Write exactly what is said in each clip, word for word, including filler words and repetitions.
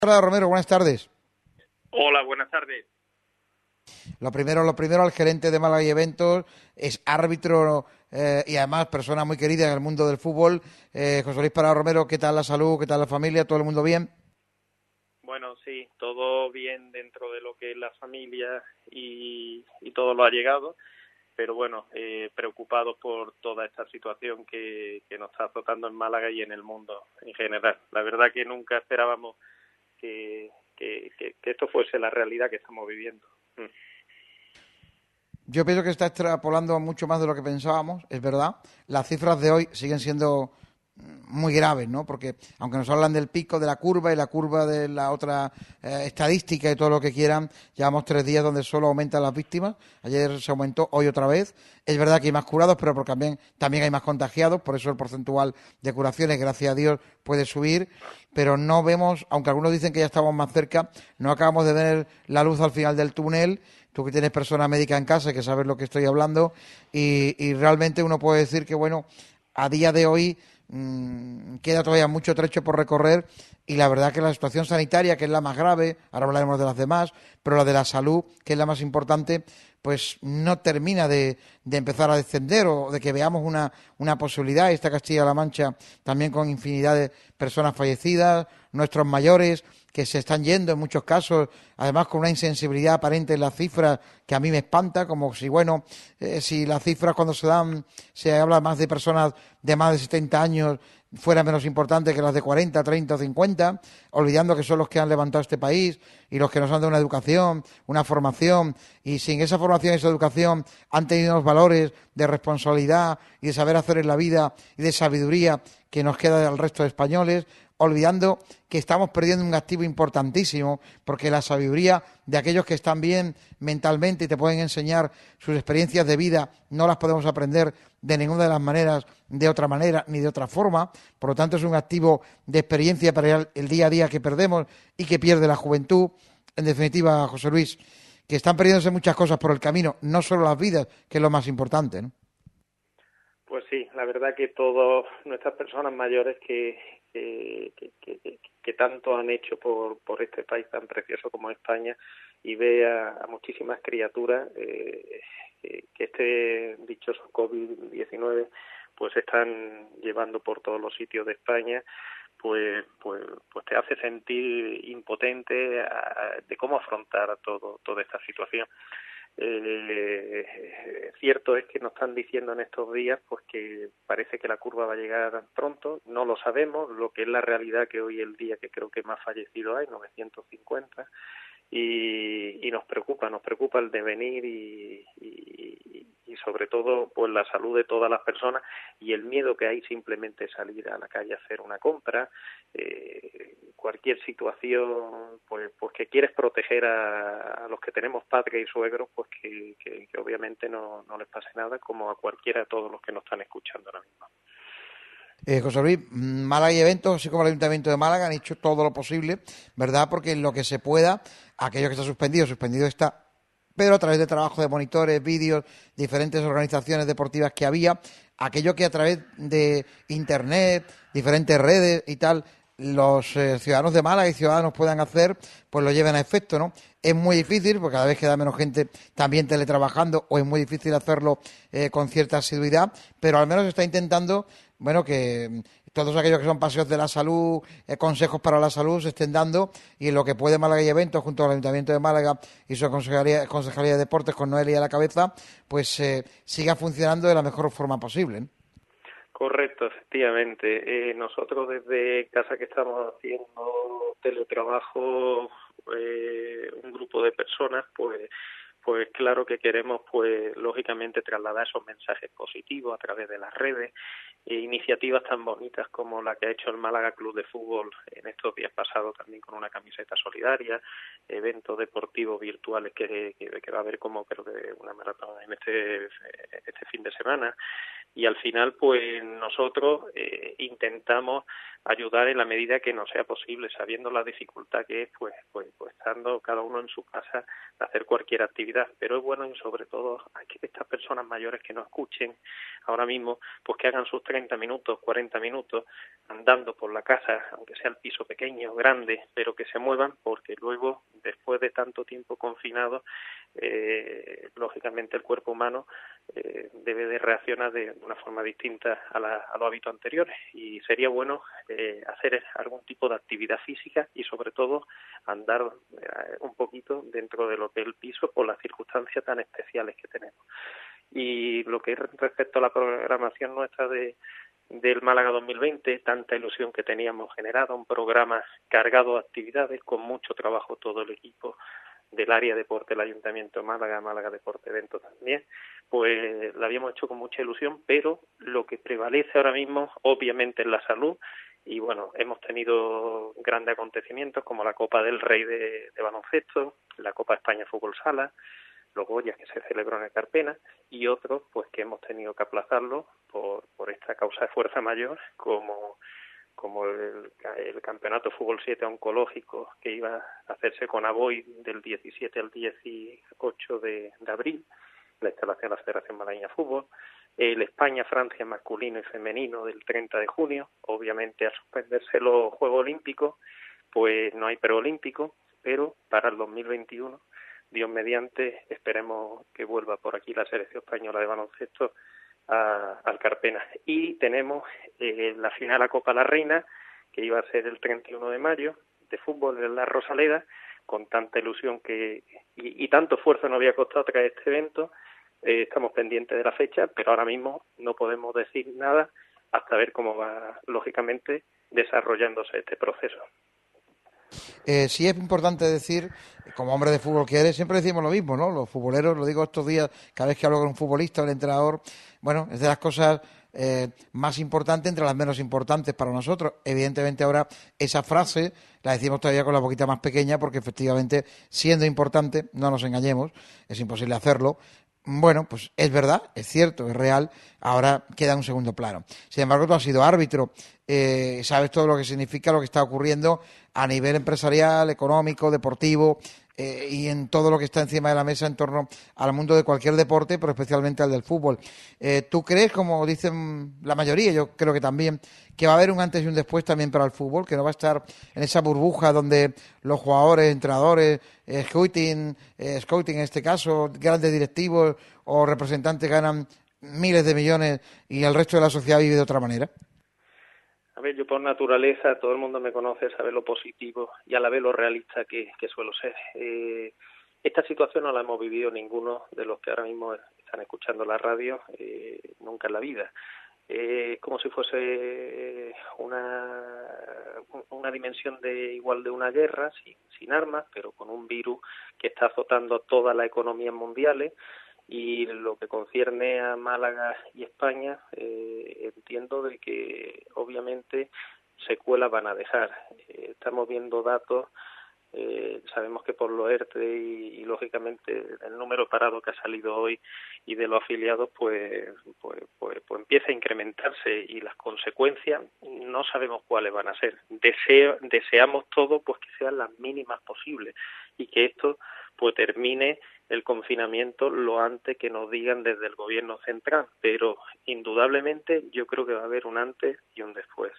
Hola Romero, buenas tardes. Hola, buenas tardes. Lo primero, lo primero al gerente de Málaga y Eventos, es árbitro eh, y además persona muy querida en el mundo del fútbol. Eh, José Luis Parado Romero, ¿qué tal la salud? ¿Qué tal la familia? ¿Todo el mundo bien? Bueno, sí, todo bien dentro de lo que es la familia y, y todo lo ha llegado, pero bueno, eh, preocupados por toda esta situación que, que nos está azotando en Málaga y en el mundo en general. La verdad que nunca esperábamos que, que, que, que esto fuese la realidad que estamos viviendo. Mm. Yo pienso que está extrapolando mucho más de lo que pensábamos, es verdad. Las cifras de hoy siguen siendo muy graves, ¿no? Porque aunque nos hablan del pico de la curva y la curva de la otra eh, estadística y todo lo que quieran, llevamos tres días donde solo aumentan las víctimas. Ayer se aumentó, hoy otra vez. Es verdad que hay más curados, pero porque también, también hay más contagiados, por eso el porcentual de curaciones, gracias a Dios, puede subir. Pero no vemos, aunque algunos dicen que ya estamos más cerca, no acabamos de ver la luz al final del túnel. Tú que tienes persona médica en casa, que sabes lo que estoy hablando, y, y realmente uno puede decir que, bueno, a día de hoy mmm, queda todavía mucho trecho por recorrer y la verdad que la situación sanitaria, que es la más grave, ahora hablaremos de las demás, pero la de la salud, que es la más importante, pues no termina de, de empezar a descender o de que veamos una, una posibilidad. Esta Castilla-La Mancha también con infinidad de personas fallecidas, nuestros mayores que se están yendo en muchos casos, además con una insensibilidad aparente en las cifras que a mí me espanta, como si, bueno, eh, si las cifras cuando se dan, se habla más de personas de más de setenta años, fuera menos importante que las de cuarenta, treinta o cincuenta, olvidando que son los que han levantado este país y los que nos han dado una educación, una formación, y sin esa formación y esa educación han tenido unos valores de responsabilidad y de saber hacer en la vida y de sabiduría que nos queda al resto de españoles, olvidando que estamos perdiendo un activo importantísimo, porque la sabiduría de aquellos que están bien mentalmente y te pueden enseñar sus experiencias de vida, no las podemos aprender de ninguna de las maneras, de otra manera, ni de otra forma. Por lo tanto, es un activo de experiencia para el día a día que perdemos y que pierde la juventud. En definitiva, José Luis, que están perdiéndose muchas cosas por el camino, no solo las vidas, que es lo más importante, ¿no? Pues sí, la verdad que todas nuestras personas mayores que, que, que, que, que tanto han hecho por, por este país tan precioso como España, y ve a, a muchísimas criaturas eh, que, que este dichoso COVID diecinueve pues están llevando por todos los sitios de España, pues pues pues te hace sentir impotente a, de cómo afrontar todo toda esta situación. Eh, cierto es que nos están diciendo en estos días pues que parece que la curva va a llegar pronto, no lo sabemos, lo que es la realidad que hoy es el día que creo que más fallecidos hay, novecientos cincuenta, y, y nos preocupa, nos preocupa el devenir y, y, y sobre todo pues la salud de todas las personas y el miedo que hay simplemente salir a la calle a hacer una compra, eh, cualquier situación pues pues que quieres proteger a, a los que tenemos padres y suegros, pues que, que, que obviamente no, no les pase nada, como a cualquiera de todos los que nos están escuchando ahora mismo. Eh, José Luis, Málaga y Eventos, así como el Ayuntamiento de Málaga, han hecho todo lo posible, ¿verdad? Porque en lo que se pueda, aquello que está suspendido, suspendido está, pero a través de trabajo de monitores, vídeos, diferentes organizaciones deportivas que había, aquello que a través de Internet, diferentes redes y tal, los eh, ciudadanos de Málaga y ciudadanos puedan hacer, pues lo lleven a efecto, ¿no? Es muy difícil, porque cada vez queda menos gente también teletrabajando, o es muy difícil hacerlo eh, con cierta asiduidad, pero al menos se está intentando, bueno, que todos aquellos que son paseos de la salud, eh, consejos para la salud se estén dando, y en lo que puede Málaga y Eventos, junto al Ayuntamiento de Málaga y su Concejalía, Concejalía de Deportes, con Noelia a la cabeza, pues eh, siga funcionando de la mejor forma posible, ¿no? Correcto, efectivamente. Eh, nosotros desde casa que estamos haciendo teletrabajo, eh, un grupo de personas, pues pues claro que queremos, pues lógicamente trasladar esos mensajes positivos a través de las redes, e iniciativas tan bonitas como la que ha hecho el Málaga Club de Fútbol en estos días pasados, también con una camiseta solidaria, eventos deportivos virtuales que, que, que va a haber, como creo que una maratón en este este fin de semana. Y al final pues nosotros eh, intentamos ayudar en la medida que nos sea posible, sabiendo la dificultad que es pues pues pues estando cada uno en su casa de hacer cualquier actividad, pero es bueno, y sobre todo hay que estas personas mayores que nos escuchen ahora mismo, pues que hagan sus treinta minutos, cuarenta minutos andando por la casa, aunque sea el piso pequeño, grande, pero que se muevan, porque luego, después de tanto tiempo confinado, eh, lógicamente el cuerpo humano eh, debe de reaccionar de una forma distinta a, la, a los hábitos anteriores, y sería bueno eh, hacer algún tipo de actividad física y sobre todo andar eh, un poquito dentro de lo que es el piso por las circunstancias tan especiales que tenemos. Y lo que es respecto a la programación nuestra de del Málaga dos mil veinte, tanta ilusión que teníamos generado, un programa cargado de actividades, con mucho trabajo todo el equipo del área deporte, el Ayuntamiento de Málaga, Málaga Deporte Evento también, pues lo habíamos hecho con mucha ilusión, pero lo que prevalece ahora mismo, obviamente, es la salud. Y bueno, hemos tenido grandes acontecimientos como la Copa del Rey de, de baloncesto, la Copa España Fútbol Sala, los Goyas que se celebró en el Carpena, y otros pues que hemos tenido que aplazarlo por, por esta causa de fuerza mayor, como como el, el Campeonato Fútbol siete oncológico que iba a hacerse con Aboy del diecisiete al dieciocho de, de abril, la instalación de la Federación Malagueña de Fútbol, el España-Francia masculino y femenino del treinta de junio, obviamente al suspenderse los Juegos Olímpicos, pues no hay preolímpico, pero para el dos mil veintiuno, Dios mediante, esperemos que vuelva por aquí la selección española de baloncesto a, al Carpena. Y tenemos eh, la final a Copa La Reina, que iba a ser el treinta y uno de mayo, de fútbol en la Rosaleda, con tanta ilusión que y, y tanto esfuerzo nos había costado traer este evento. Eh, estamos pendientes de la fecha, pero ahora mismo no podemos decir nada hasta ver cómo va, lógicamente, desarrollándose este proceso. Eh, sí es importante decir, como hombre de fútbol que eres, siempre decimos lo mismo, ¿no? Los futboleros, lo digo estos días, cada vez que hablo con un futbolista o un entrenador, bueno, es de las cosas eh, más importantes entre las menos importantes para nosotros. Evidentemente ahora esa frase la decimos todavía con la boquita más pequeña porque efectivamente, siendo importante, no nos engañemos, es imposible hacerlo. Bueno, pues es verdad, es cierto, es real, ahora queda en un segundo plano. Sin embargo, tú has sido árbitro, eh, sabes todo lo que significa lo que está ocurriendo a nivel empresarial, económico, deportivo eh, y en todo lo que está encima de la mesa en torno al mundo de cualquier deporte, pero especialmente al del fútbol. Eh, ¿Tú crees, como dicen la mayoría, yo creo que también, que va a haber un antes y un después también para el fútbol, que no va a estar en esa burbuja donde los jugadores, entrenadores, eh, scouting, eh, scouting en este caso, grandes directivos o representantes ganan miles de millones y el resto de la sociedad vive de otra manera? A ver, yo por naturaleza, todo el mundo me conoce, sabe lo positivo y a la vez lo realista que, que suelo ser. Eh, esta situación no la hemos vivido ninguno de los que ahora mismo están escuchando la radio, eh, nunca en la vida. Es eh, como si fuese una, una dimensión de igual de una guerra, sin, sin armas, pero con un virus que está azotando todas las economías mundiales. Y lo que concierne a Málaga y España, eh, entiendo de que obviamente secuelas van a dejar. Eh, estamos viendo datos, eh, sabemos que por los ERTE y, y lógicamente el número parado que ha salido hoy y de los afiliados pues, pues, pues, pues empieza a incrementarse y las consecuencias no sabemos cuáles van a ser. Deseo, deseamos todo pues que sean las mínimas posibles y que esto pues termine el confinamiento lo antes que nos digan desde el gobierno central, pero indudablemente yo creo que va a haber un antes y un después.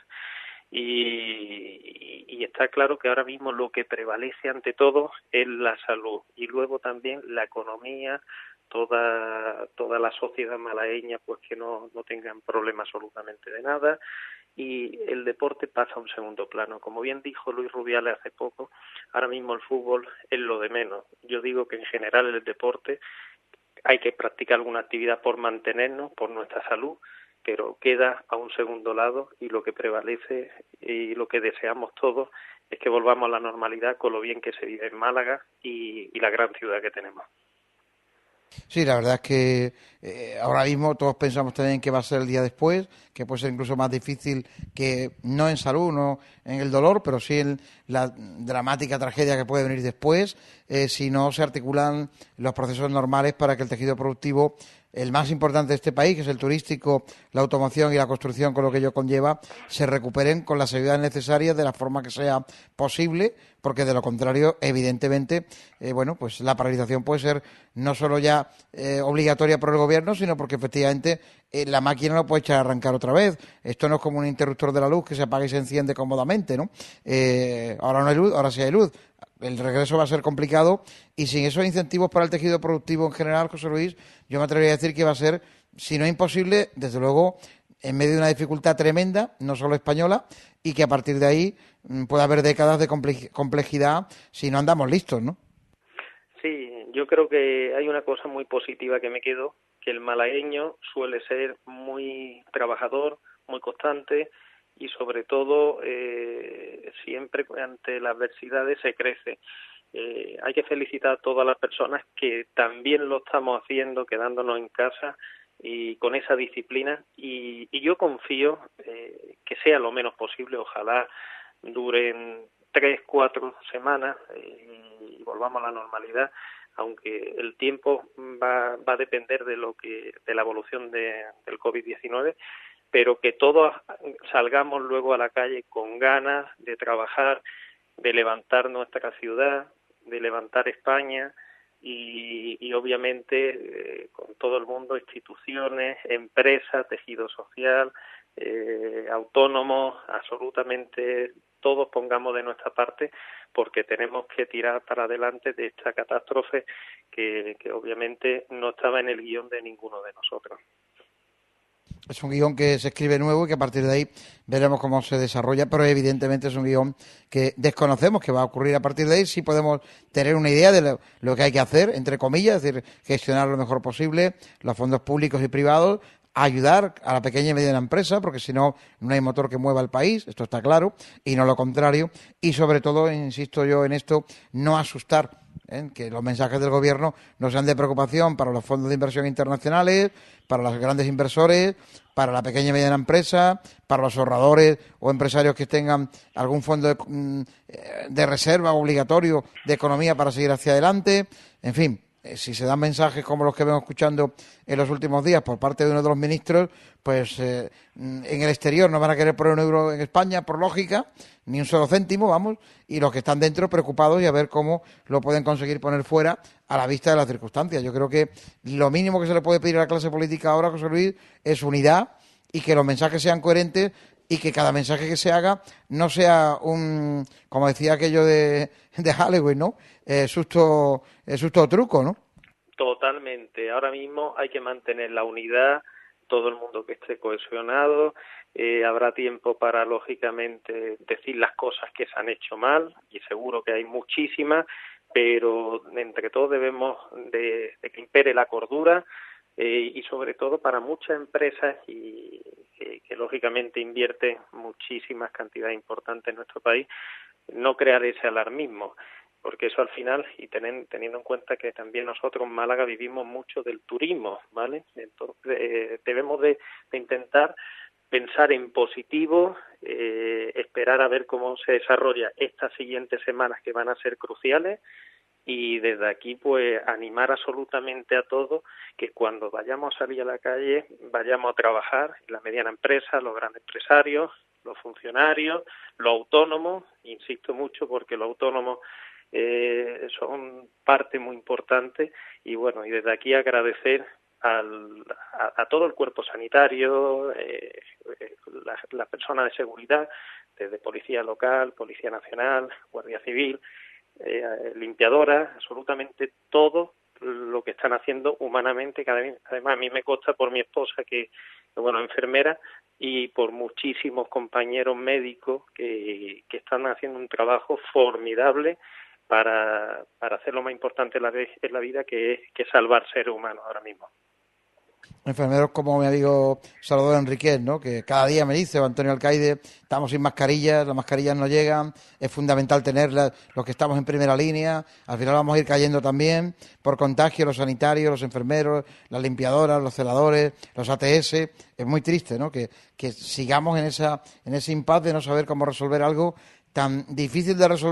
Y, y está claro que ahora mismo lo que prevalece ante todo es la salud y luego también la economía, toda toda la sociedad malagueña pues que no, no tengan problema absolutamente de nada, y el deporte pasa a un segundo plano. Como bien dijo Luis Rubiales hace poco, ahora mismo el fútbol es lo de menos. Yo digo que en general el deporte hay que practicar alguna actividad por mantenernos, por nuestra salud, pero queda a un segundo lado y lo que prevalece y lo que deseamos todos es que volvamos a la normalidad con lo bien que se vive en Málaga y, y la gran ciudad que tenemos. Sí, la verdad es que eh, ahora mismo todos pensamos también que va a ser el día después, que puede ser incluso más difícil, que no en salud, no en el dolor, pero sí en la dramática tragedia que puede venir después, eh, si no se articulan los procesos normales para que el tejido productivo el más importante de este país, que es el turístico, la automoción y la construcción, con lo que ello conlleva, se recuperen con las ayudas necesarias de la forma que sea posible, porque de lo contrario, evidentemente, eh, bueno, pues la paralización puede ser no solo ya eh, obligatoria por el gobierno, sino porque efectivamente eh, la máquina no puede echar a arrancar otra vez. Esto no es como un interruptor de la luz que se apaga y se enciende cómodamente, ¿no? Eh, ahora no hay luz, ahora sí hay luz. El regreso va a ser complicado y sin esos incentivos para el tejido productivo en general, José Luis, yo me atrevería a decir que va a ser, si no imposible, desde luego, en medio de una dificultad tremenda, no solo española, y que a partir de ahí puede haber décadas de complejidad si no andamos listos, ¿no? Sí, yo creo que hay una cosa muy positiva que me quedo, que el malagueño suele ser muy trabajador, muy constante, y sobre todo eh, siempre ante las adversidades se crece. Eh, hay que felicitar a todas las personas que también lo estamos haciendo, quedándonos en casa y con esa disciplina, y, y yo confío eh, que sea lo menos posible. Ojalá duren tres, cuatro semanas eh, y volvamos a la normalidad, aunque el tiempo va, va a depender de lo que de la evolución de, del covid diecinueve, pero que todos salgamos luego a la calle con ganas de trabajar, de levantar nuestra ciudad, de levantar España y, y obviamente eh, con todo el mundo, instituciones, empresas, tejido social, eh, autónomos, absolutamente todos pongamos de nuestra parte, porque tenemos que tirar para adelante de esta catástrofe que, que obviamente no estaba en el guión de ninguno de nosotros. Es un guión que se escribe nuevo y que a partir de ahí veremos cómo se desarrolla, pero evidentemente es un guión que desconocemos que va a ocurrir a partir de ahí. Sí podemos tener una idea de lo, lo que hay que hacer, entre comillas, es decir, gestionar lo mejor posible los fondos públicos y privados, ayudar a la pequeña y mediana empresa, porque si no, no hay motor que mueva el país, esto está claro, y no lo contrario, y sobre todo, insisto yo en esto, no asustar, ¿eh? Que los mensajes del gobierno no sean de preocupación para los fondos de inversión internacionales, para los grandes inversores, para la pequeña y mediana empresa, para los ahorradores o empresarios que tengan algún fondo de, de reserva obligatorio de economía para seguir hacia adelante, en fin. Si se dan mensajes como los que vengo escuchando en los últimos días por parte de uno de los ministros, pues eh, en el exterior no van a querer poner un euro en España, por lógica, ni un solo céntimo, vamos, y los que están dentro preocupados y a ver cómo lo pueden conseguir poner fuera a la vista de las circunstancias. Yo creo que lo mínimo que se le puede pedir a la clase política ahora, José Luis, es unidad y que los mensajes sean coherentes y que cada mensaje que se haga no sea un, como decía aquello de, de Halloween, ¿no? Eh, susto, eh, susto o truco, ¿no? Totalmente. Ahora mismo hay que mantener la unidad, todo el mundo que esté cohesionado. Eh, habrá tiempo para, lógicamente, decir las cosas que se han hecho mal, y seguro que hay muchísimas, pero entre todos debemos de, de que impere la cordura. Eh, y sobre todo para muchas empresas y que, que lógicamente invierten muchísimas cantidades importantes en nuestro país, no crear ese alarmismo, porque eso al final, y tenen, teniendo en cuenta que también nosotros en Málaga vivimos mucho del turismo, ¿vale? Entonces eh, debemos de, de intentar pensar en positivo, eh, esperar a ver cómo se desarrolla estas siguientes semanas que van a ser cruciales. Y desde aquí, pues, animar absolutamente a todos que cuando vayamos a salir a la calle, vayamos a trabajar, la mediana empresa, los grandes empresarios, los funcionarios, los autónomos, insisto mucho porque los autónomos eh, son parte muy importante, y bueno, y desde aquí agradecer al, a, a todo el cuerpo sanitario, eh, las la personas de seguridad, desde Policía Local, Policía Nacional, Guardia Civil, Eh, limpiadoras, absolutamente todo lo que están haciendo humanamente. Cada vez, además, a mí me consta por mi esposa, que, bueno, enfermera, y por muchísimos compañeros médicos que, que están haciendo un trabajo formidable para, para hacer lo más importante en la, en la vida, que es, que es salvar seres humanos ahora mismo. Enfermeros como mi amigo Salvador Enriquez, ¿no? Que cada día me dice, o Antonio Alcaide, estamos sin mascarillas, las mascarillas no llegan, es fundamental tenerlas los que estamos en primera línea, al final vamos a ir cayendo también por contagio, los sanitarios, los enfermeros, las limpiadoras, los celadores, los A T S. Es muy triste, ¿no? Que, que sigamos en esa en ese impasse de no saber cómo resolver algo tan difícil de resolver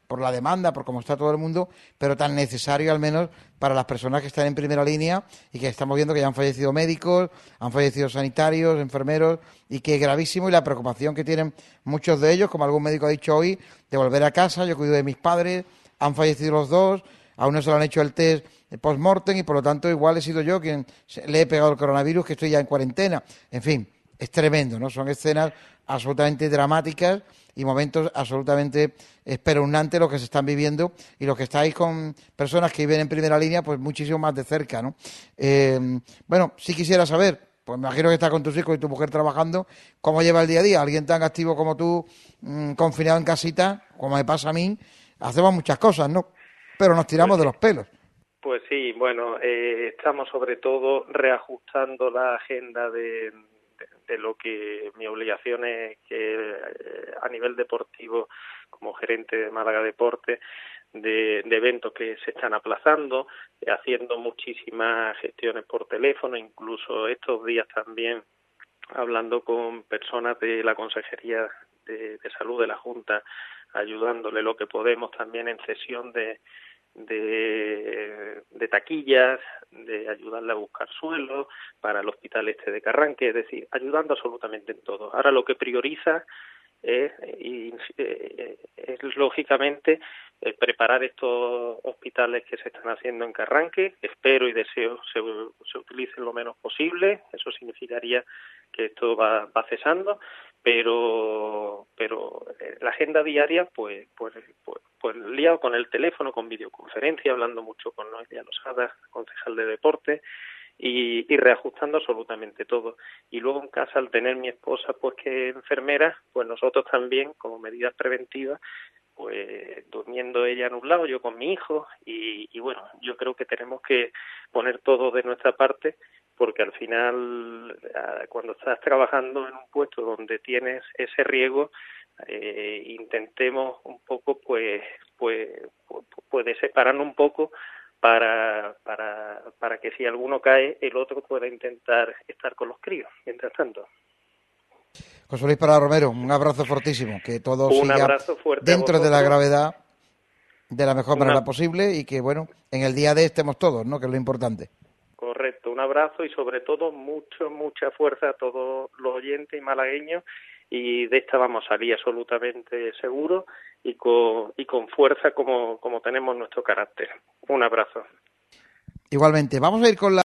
por la demanda, por cómo está todo el mundo, pero tan necesario al menos para las personas que están en primera línea y que estamos viendo que ya han fallecido médicos, han fallecido sanitarios, enfermeros, y que es gravísimo, y la preocupación que tienen muchos de ellos, como algún médico ha dicho hoy, de volver a casa. Yo cuido de mis padres, han fallecido los dos, a uno se le han hecho el test post-mortem y por lo tanto igual he sido yo quien le he pegado el coronavirus, que estoy ya en cuarentena. En fin, es tremendo, ¿no? Son escenas absolutamente dramáticas y momentos absolutamente espeluznantes los que se están viviendo, y los que estáis con personas que viven en primera línea, pues muchísimo más de cerca, ¿no? Eh, bueno, sí quisiera saber, pues me imagino que estás con tus hijos y tu mujer trabajando, ¿cómo lleva el día a día? Alguien tan activo como tú, mmm, confinado en casita, como me pasa a mí, hacemos muchas cosas, ¿no? Pero nos tiramos Pues de los pelos. Pues sí, bueno, eh, estamos sobre todo reajustando la agenda de, de, de lo que mi obligación es, que eh, a nivel deportivo, como gerente de Málaga Deporte, de, de eventos que se están aplazando, eh, haciendo muchísimas gestiones por teléfono, incluso estos días también hablando con personas de la Consejería de, de Salud de la Junta, ayudándole lo que podemos también en cesión de De, de taquillas, de ayudarle a buscar suelo para el hospital este de Carranque, es decir, ayudando absolutamente en todo. Ahora lo que prioriza es, y, eh, es lógicamente eh, preparar estos hospitales que se están haciendo en Carranque. Espero y deseo se, se utilicen lo menos posible. Eso significaría que esto va, va cesando, pero pero la agenda diaria pues pues pues, pues liado con el teléfono, con videoconferencia, hablando mucho con Noelia Losada, concejal de deporte, y, y reajustando absolutamente todo. Y luego en casa, al tener mi esposa pues que es enfermera, pues nosotros también, como medidas preventivas, pues durmiendo ella en un lado, yo con mi hijo, y, y bueno, yo creo que tenemos que poner todo de nuestra parte, porque al final, cuando estás trabajando en un puesto donde tienes ese riesgo, eh, intentemos un poco, pues, pues, pues de separarnos un poco para, para, para que si alguno cae, el otro pueda intentar estar con los críos, mientras tanto. José Luis Parada Romero, un abrazo fortísimo, que todo Un siga abrazo fuerte dentro a de la vosotros. gravedad de la mejor Una... manera posible, y que, bueno, en el día de estemos todos, ¿no?, que es lo importante. Correcto, un abrazo y sobre todo mucho, mucha fuerza a todos los oyentes y malagueños, y de esta vamos a salir absolutamente seguros y con, y con fuerza como, como tenemos nuestro carácter. Un abrazo. Igualmente, vamos a ir con la